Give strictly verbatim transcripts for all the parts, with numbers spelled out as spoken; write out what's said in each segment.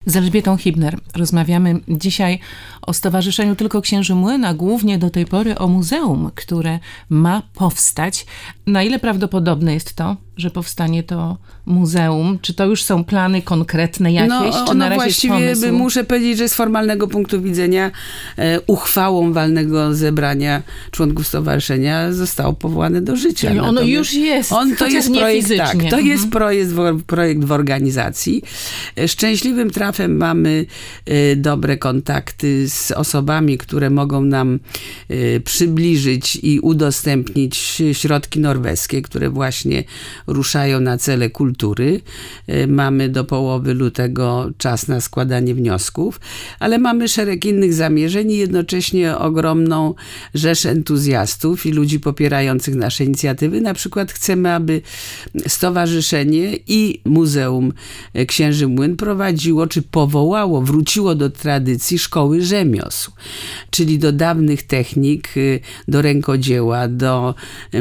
Z Elżbietą Hibner rozmawiamy dzisiaj o Stowarzyszeniu Tylko Księży Młyn, a głównie do tej pory o muzeum, które ma powstać. Na ile prawdopodobne jest to, że powstanie to muzeum? Czy to już są plany konkretne jakieś? No, czy na no razie właściwie by, muszę powiedzieć, że z formalnego punktu widzenia e, uchwałą walnego zebrania członków stowarzyszenia zostało powołane do życia. Czyli ono już jest, on to jest nie projekt, fizycznie. tak, to mhm. jest projekt, projekt w organizacji. Szczęśliwym trafem mamy e, dobre kontakty z osobami, które mogą nam e, przybliżyć i udostępnić środki norweskie, które właśnie ruszają na cele kultury. Mamy do połowy lutego czas na składanie wniosków, ale mamy szereg innych zamierzeń i jednocześnie ogromną rzeszę entuzjastów i ludzi popierających nasze inicjatywy. Na przykład chcemy, aby stowarzyszenie i Muzeum Księży Młyn prowadziło, czy powołało, wróciło do tradycji szkoły rzemiosł, czyli do dawnych technik, do rękodzieła, do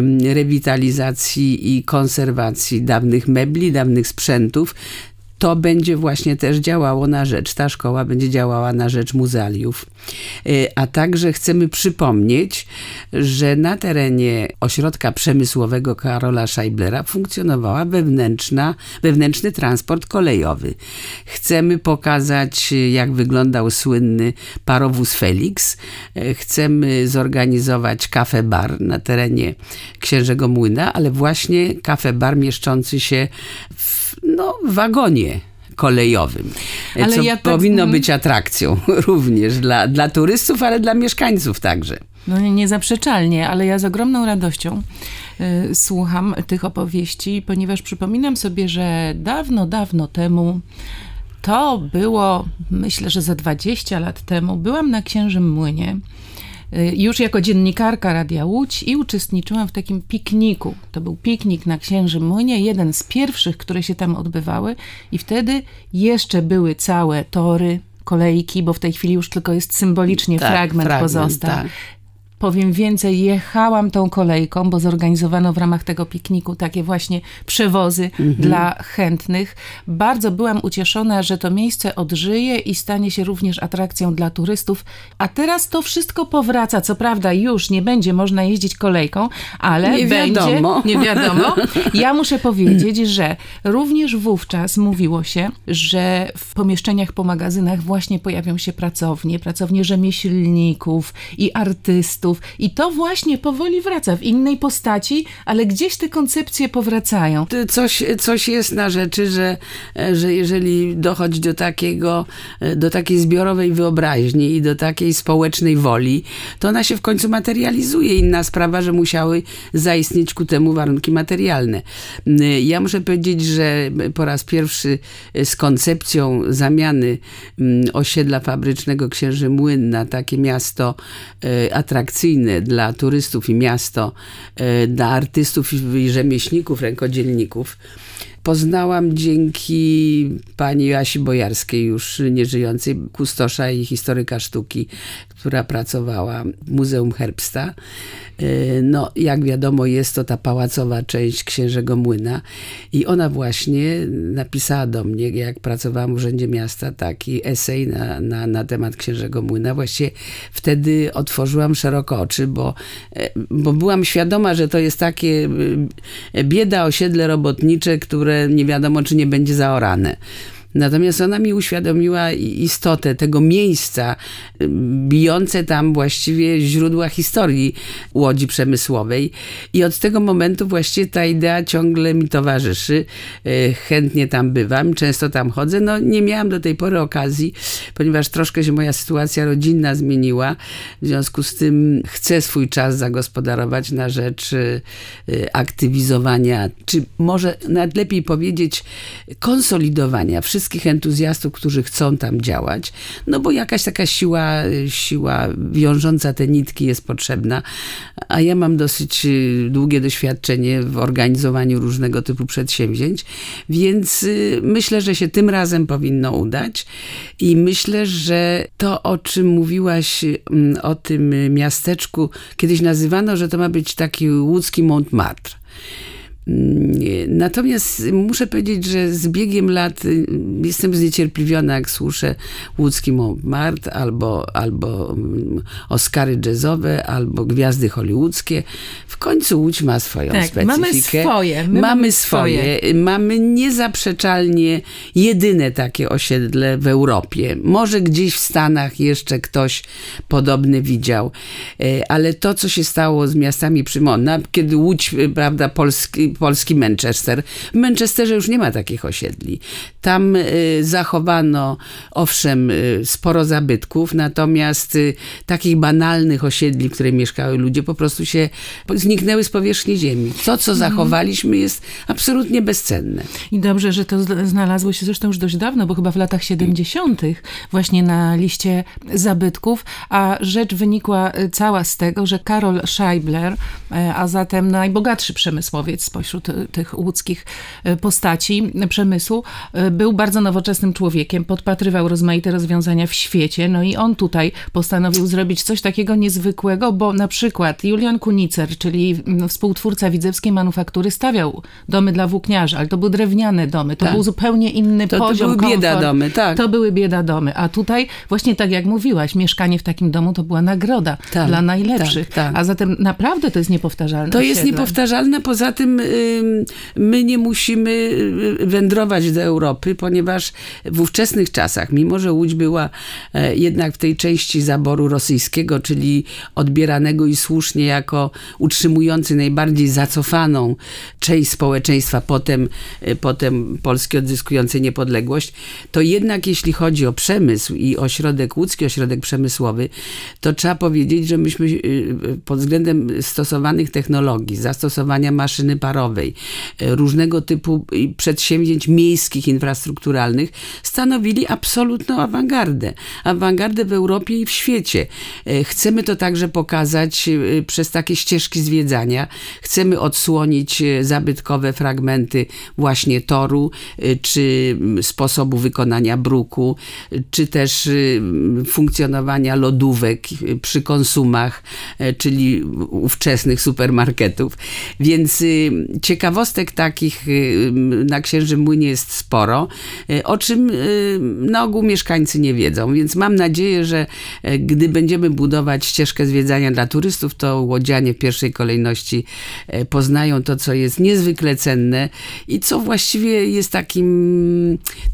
rewitalizacji i konserwacji dawnych mebli, dawnych sprzętów. To będzie właśnie też działało na rzecz, ta szkoła będzie działała na rzecz muzealiów. A także chcemy przypomnieć, że na terenie ośrodka przemysłowego Karola Scheiblera funkcjonowała wewnętrzna, wewnętrzny transport kolejowy. Chcemy pokazać, jak wyglądał słynny parowóz Felix. Chcemy zorganizować kafe bar na terenie Księżego Młyna, ale właśnie kafe bar mieszczący się w no, wagonie kolejowym, ale co ja tak... powinno być atrakcją również dla, dla turystów, ale dla mieszkańców także. No niezaprzeczalnie, ale ja z ogromną radością y, słucham tych opowieści, ponieważ przypominam sobie, że dawno, dawno temu, to było, myślę, że za dwadzieścia lat temu, byłam na Księżym Młynie, już jako dziennikarka Radia Łódź i uczestniczyłam w takim pikniku. To był piknik na Księżym Młynie, jeden z pierwszych, które się tam odbywały i wtedy jeszcze były całe tory, kolejki, bo w tej chwili już tylko jest symbolicznie tak, fragment, fragment pozostał. Tak. Powiem więcej, jechałam tą kolejką, bo zorganizowano w ramach tego pikniku takie właśnie przewozy mhm. dla chętnych. Bardzo byłam ucieszona, że to miejsce odżyje i stanie się również atrakcją dla turystów. A teraz to wszystko powraca. Co prawda już nie będzie można jeździć kolejką, ale nie będzie... Wiadomo. Nie wiadomo. Ja muszę powiedzieć, że również wówczas mówiło się, że w pomieszczeniach po magazynach właśnie pojawią się pracownie, pracownie rzemieślników i artystów. I to właśnie powoli wraca w innej postaci, ale gdzieś te koncepcje powracają. Coś, coś jest na rzeczy, że, że jeżeli dochodzi do takiego, do takiej zbiorowej wyobraźni i do takiej społecznej woli, to ona się w końcu materializuje. Inna sprawa, że musiały zaistnieć ku temu warunki materialne. Ja muszę powiedzieć, że po raz pierwszy z koncepcją zamiany osiedla fabrycznego Księży Młyn na takie miasto atrakcyjne dla turystów i miasto dla artystów i rzemieślników, rękodzielników poznałam dzięki pani Joasi Bojarskiej, już nieżyjącej, kustosza i historyka sztuki, która pracowała w Muzeum Herbsta. No, jak wiadomo, jest to ta pałacowa część Księżego Młyna i ona właśnie napisała do mnie, jak pracowałam w Urzędzie Miasta, taki esej na, na, na temat Księżego Młyna. Właściwie wtedy otworzyłam szeroko oczy, bo, bo byłam świadoma, że to jest takie bieda osiedle robotnicze, które nie wiadomo, czy nie będzie zaorane. Natomiast ona mi uświadomiła istotę tego miejsca, bijące tam właściwie źródła historii Łodzi Przemysłowej. I od tego momentu właściwie ta idea ciągle mi towarzyszy. Chętnie tam bywam, często tam chodzę. No nie miałam do tej pory okazji, ponieważ troszkę się moja sytuacja rodzinna zmieniła. W związku z tym chcę swój czas zagospodarować na rzecz aktywizowania, czy może nawet lepiej powiedzieć konsolidowania wszystkich wszystkich entuzjastów, którzy chcą tam działać, no bo jakaś taka siła, siła wiążąca te nitki jest potrzebna, a ja mam dosyć długie doświadczenie w organizowaniu różnego typu przedsięwzięć, więc myślę, że się tym razem powinno udać i myślę, że to, o czym mówiłaś, o tym miasteczku, kiedyś nazywano, że to ma być taki łódzki Montmartre. Natomiast muszę powiedzieć, że z biegiem lat jestem zniecierpliwiona, jak słyszę łódzki Montmartre, albo, albo Oscary jazzowe, albo gwiazdy hollywoodzkie. W końcu Łódź ma swoją tak, specyfikę. Mamy swoje. My mamy swoje. swoje. Mamy niezaprzeczalnie jedyne takie osiedle w Europie. Może gdzieś w Stanach jeszcze ktoś podobny widział. Ale to, co się stało z miastami Przymona, kiedy Łódź, prawda, polski, polski Manchester. W Manchesterze już nie ma takich osiedli. Tam y, zachowano, owszem, y, sporo zabytków, natomiast y, takich banalnych osiedli, w których mieszkały ludzie, po prostu się zniknęły z powierzchni ziemi. To, co zachowaliśmy, jest absolutnie bezcenne. I dobrze, że to znalazło się zresztą już dość dawno, bo chyba w latach siedemdziesiątych właśnie na liście zabytków, a rzecz wynikła cała z tego, że Karol Scheibler, a zatem najbogatszy przemysłowiec spośród tych łódzkich postaci przemysłu, był bardzo nowoczesnym człowiekiem, podpatrywał rozmaite rozwiązania w świecie, no i on tutaj postanowił zrobić coś takiego niezwykłego, bo na przykład Julian Kunicer, czyli współtwórca Widzewskiej Manufaktury, stawiał domy dla włókniarzy, ale to były drewniane domy, to tak. był zupełnie inny to, poziom, To były komfort. bieda domy, tak. To były bieda domy, a tutaj właśnie tak jak mówiłaś, mieszkanie w takim domu to była nagroda tak, dla najlepszych, tak, tak. a zatem naprawdę to jest niepowtarzalne. To osiedle. jest niepowtarzalne, poza tym y, my nie musimy wędrować do Europy, ponieważ w ówczesnych czasach, mimo że Łódź była e, jednak w tej części zaboru rosyjskiego, czyli odbieranego i słusznie jako utrzymujący najbardziej zacofaną część społeczeństwa, potem, e, potem Polski odzyskującej niepodległość, to jednak jeśli chodzi o przemysł i ośrodek łódzki, ośrodek przemysłowy, to trzeba powiedzieć, że myśmy e, pod względem stosowanych technologii, zastosowania maszyny parowej, e, różnego typu przedsięwzięć miejskich, infrastrukturalnych, stanowili absolutną awangardę. Awangardę w Europie i w świecie. Chcemy to także pokazać przez takie ścieżki zwiedzania. Chcemy odsłonić zabytkowe fragmenty właśnie toru, czy sposobu wykonania bruku, czy też funkcjonowania lodówek przy konsumach, czyli ówczesnych supermarketów. Więc ciekawostek takich na Księżym Młynie jest sporo, o czym na ogół mieszkańcy nie wiedzą. Więc mam nadzieję, że gdy będziemy budować ścieżkę zwiedzania dla turystów, to łodzianie w pierwszej kolejności poznają to, co jest niezwykle cenne i co właściwie jest takim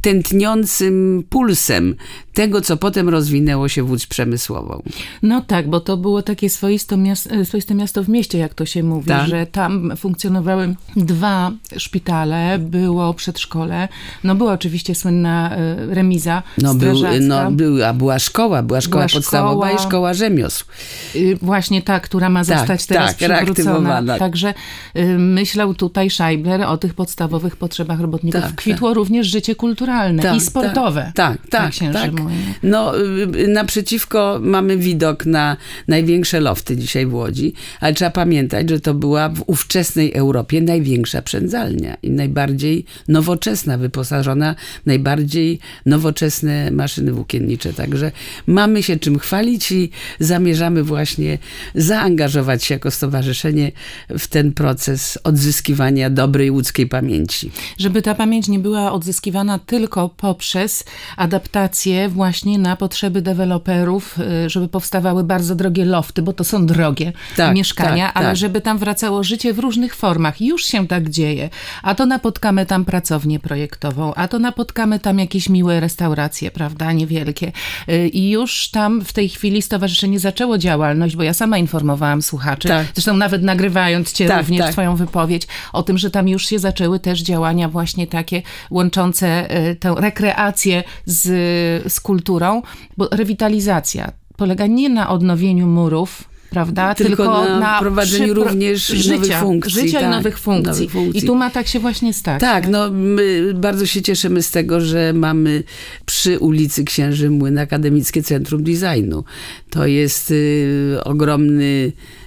tętniącym pulsem tego, co potem rozwinęło się w Łódź przemysłową. No tak, bo to było takie swoiste miasto, swoiste miasto w mieście, jak to się mówi, tak. że tam funkcjonowały dwa szpitale, było przedszkole, no była oczywiście słynna remiza no, strażacka. Był, no była, była szkoła, była szkoła była podstawowa szkoła, i szkoła rzemiosł. Właśnie ta, która ma zostać tak, teraz tak, przywrócona. Także y, myślał tutaj Scheibler o tych podstawowych potrzebach robotników. Tak, Kwitło tak. również życie kulturalne tak, i sportowe. Tak, tak, tak. tak. No, naprzeciwko mamy widok na największe lofty dzisiaj w Łodzi, ale trzeba pamiętać, że to była w ówczesnej Europie największa przędzalnia i najbardziej nowoczesna, wyposażona w najbardziej nowoczesne maszyny włókiennicze. Także mamy się czym chwalić i zamierzamy właśnie zaangażować się jako stowarzyszenie w ten proces odzyskiwania dobrej łódzkiej pamięci. Żeby ta pamięć nie była odzyskiwana tylko poprzez adaptację właśnie na potrzeby deweloperów, żeby powstawały bardzo drogie lofty, bo to są drogie tak, mieszkania, tak, ale tak. żeby tam wracało życie w różnych formach. Już się tak dzieje. A to napotkamy tam pracownię projektową, a to napotkamy tam jakieś miłe restauracje, prawda, niewielkie. I już tam w tej chwili stowarzyszenie zaczęło działalność, bo ja sama informowałam słuchaczy, tak. zresztą nawet nagrywając cię tak, również tak. twoją wypowiedź, o tym, że tam już się zaczęły też działania właśnie takie łączące tę rekreację z, z kulturą, bo rewitalizacja polega nie na odnowieniu murów, prawda? Tylko, Tylko na, na prowadzeniu przypro... również życia, nowych funkcji. Życia tak, i nowych funkcji. nowych funkcji. I tu ma tak się właśnie stać. Tak, tak, no my bardzo się cieszymy z tego, że mamy przy ulicy Księży Młyn Akademickie Centrum Designu. To jest y, ogromny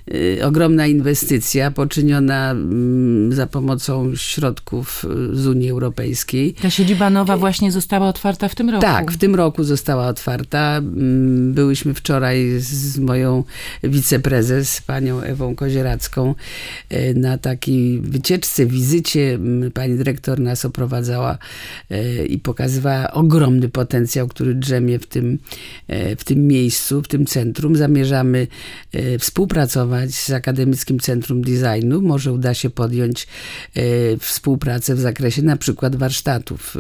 y, ogromna inwestycja poczyniona y, za pomocą środków z Unii Europejskiej. Ta siedziba nowa właśnie została otwarta w tym roku. Tak, w tym roku została otwarta. Byłyśmy wczoraj z moją wiceprezes, panią Ewą Kozieracką, na takiej wycieczce, wizycie. Pani dyrektor nas oprowadzała i pokazywała ogromny potencjał, który drzemie w tym, w tym miejscu, w tym centrum. Zamierzamy współpracować z Akademickim Centrum Designu. Może uda się podjąć współpracę w zakresie na przykład warsztatów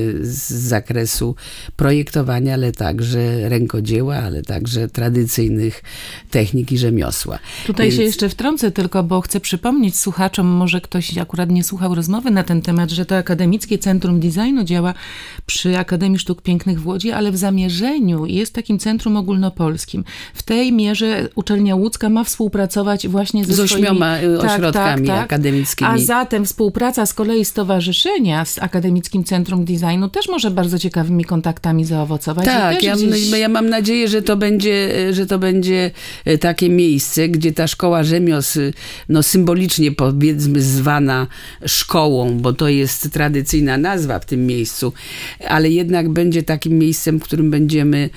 z zakresu projektowania, ale także rękodzieła, ale także tradycyjnych technik i rzemiosła. Tutaj Więc... się jeszcze wtrącę tylko, bo chcę przypomnieć słuchaczom, może ktoś akurat nie słuchał rozmowy na ten temat, że to Akademickie Centrum Designu działa przy Akademii Sztuk Pięknych w Łodzi, ale w zamierzeniu jest takim centrum ogólnopolskim. W tej mierze Uczelnia Łódzka ma współpracować właśnie ze z ośmioma swoimi... ośrodkami tak, tak, akademickimi. A zatem współpraca z kolei stowarzyszenia z Akademickim Centrum Designu też może bardzo ciekawymi kontaktami zaowocować. Tak, ja, gdzieś... ja mam nadzieję, że to będzie, że to będzie takie miejsce, gdzie ta szkoła rzemiosł, no symbolicznie powiedzmy zwana szkołą, bo to jest tradycyjna nazwa w tym miejscu, ale jednak będzie takim miejscem, w którym będziemy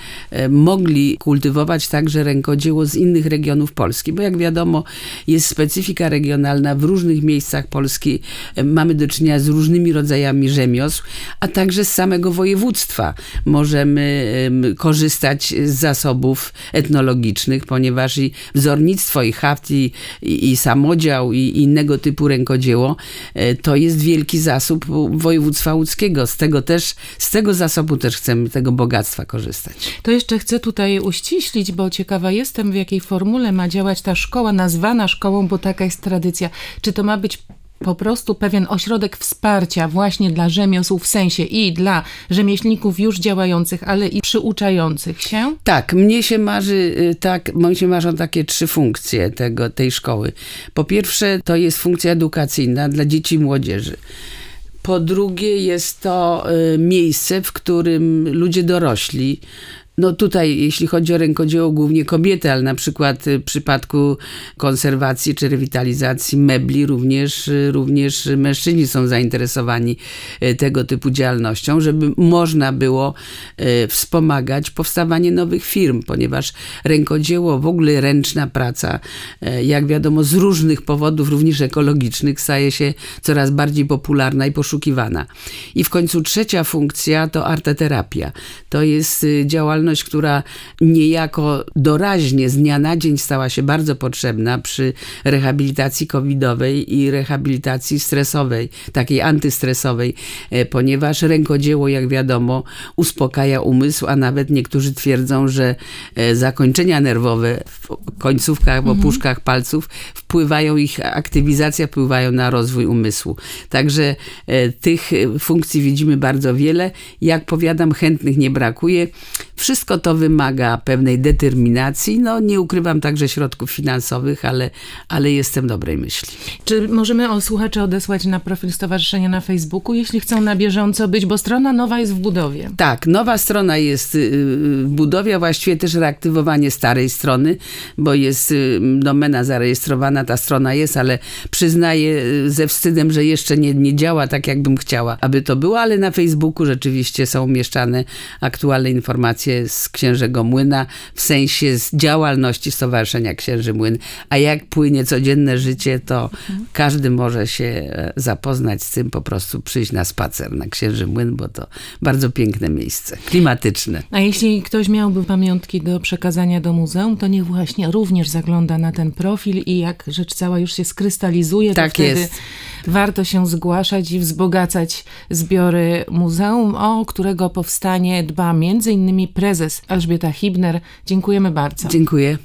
mogli kultywować także rękodzieło z innych regionów Polski, bo jak wiadomo jest specyfika regionalna w różnych miejscach Polski, mamy do czynienia z różnymi rodzajami rzemiosł, a także z samego województwa możemy korzystać z zasobów etnologicznych, ponieważ i wzornictwo, i haft, i, i, i samodział, i innego typu rękodzieło to jest wielki zasób województwa łódzkiego. Z tego też, z tego zasobu też chcemy, tego bogactwa korzystać. To jeszcze chcę tutaj uściślić, bo ciekawa jestem, w jakiej formule ma działać ta szkoła, nazwana szkołą, bo taka jest tradycja. Czy to ma być po prostu pewien ośrodek wsparcia właśnie dla rzemiosł, w sensie i dla rzemieślników już działających, ale i przyuczających się? Tak, mnie się marzy, tak, mnie się marzą takie trzy funkcje tego, tej szkoły. Po pierwsze, to jest funkcja edukacyjna dla dzieci i młodzieży. Po drugie, jest to miejsce, w którym ludzie dorośli, no tutaj, jeśli chodzi o rękodzieło, głównie kobiety, ale na przykład w przypadku konserwacji czy rewitalizacji mebli również, również mężczyźni są zainteresowani tego typu działalnością, żeby można było wspomagać powstawanie nowych firm, ponieważ rękodzieło, w ogóle ręczna praca, jak wiadomo z różnych powodów, również ekologicznych, staje się coraz bardziej popularna i poszukiwana. I w końcu trzecia funkcja to arteterapia. To jest działalność, która niejako doraźnie z dnia na dzień stała się bardzo potrzebna przy rehabilitacji covidowej i rehabilitacji stresowej, takiej antystresowej, ponieważ rękodzieło, jak wiadomo, uspokaja umysł, a nawet niektórzy twierdzą, że zakończenia nerwowe w końcówkach, w opuszkach palców wpływają, ich aktywizacja wpływają na rozwój umysłu. Także tych funkcji widzimy bardzo wiele. Jak powiadam, chętnych nie brakuje. Wszystko to wymaga pewnej determinacji. No nie ukrywam także środków finansowych, ale, ale jestem dobrej myśli. Czy możemy o słuchacze odesłać na profil stowarzyszenia na Facebooku, jeśli chcą na bieżąco być, bo strona nowa jest w budowie. Tak, nowa strona jest w budowie, a właściwie też reaktywowanie starej strony, bo jest domena zarejestrowana, ta strona jest, ale przyznaję ze wstydem, że jeszcze nie, nie działa tak, jakbym chciała, aby to było, ale na Facebooku rzeczywiście są umieszczane aktualne informacje z Księżego Młyna, w sensie z działalności Stowarzyszenia Księży Młyn. A jak płynie codzienne życie, to mhm. każdy może się zapoznać z tym, po prostu przyjść na spacer na Księży Młyn, bo to bardzo piękne miejsce, klimatyczne. A jeśli ktoś miałby pamiątki do przekazania do muzeum, to niech właśnie również zagląda na ten profil i jak rzecz cała już się skrystalizuje, tak to wtedy jest. Warto się zgłaszać i wzbogacać zbiory muzeum, o którego powstanie dba między innymi prezes Elżbieta Hibner. Dziękujemy bardzo. Dziękuję.